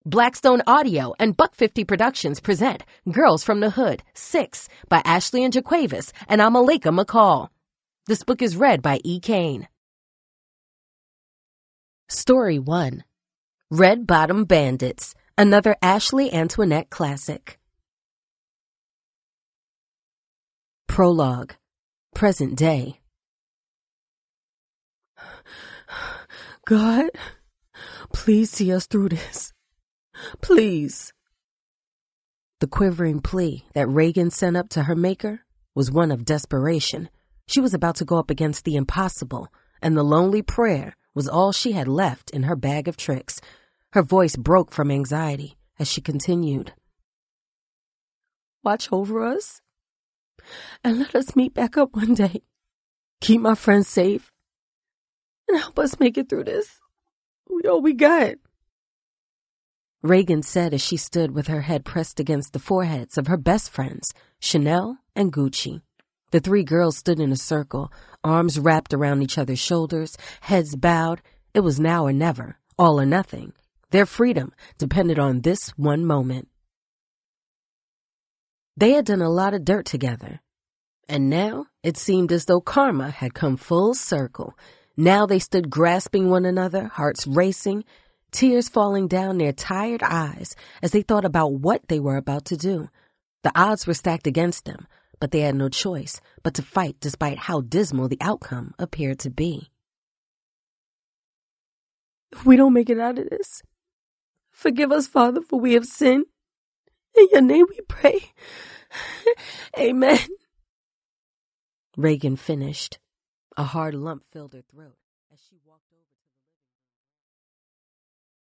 Blackstone Audio and Buck 50 Productions present Girls from the Hood 6 by Ashley and Jaquavis and Amaleka McCall. This book is read by E. Kane. Story 1. Red Bottom Bandits, another Ashley Antoinette classic. Prologue. Present day. God, please see us through this. Please. The quivering plea that Reagan sent up to her maker was one of desperation. She was about to go up against the impossible, and the lonely prayer was all she had left in her bag of tricks. Her voice broke from anxiety as she continued. Watch over us and let us meet back up one day. Keep my friends safe and help us make it through this. All we got. Reagan said as she stood with her head pressed against the foreheads of her best friends, Chanel and Gucci. The three girls stood in a circle, arms wrapped around each other's shoulders, heads bowed. It was now or never, all or nothing. Their freedom depended on this one moment. They had done a lot of dirt together, and now it seemed as though karma had come full circle. Now they stood grasping one another, hearts racing, tears falling down their tired eyes as they thought about what they were about to do. The odds were stacked against them, but they had no choice but to fight despite how dismal the outcome appeared to be. If we don't make it out of this, forgive us, Father, for we have sinned. In your name we pray. Amen. Reagan finished. A hard lump filled her throat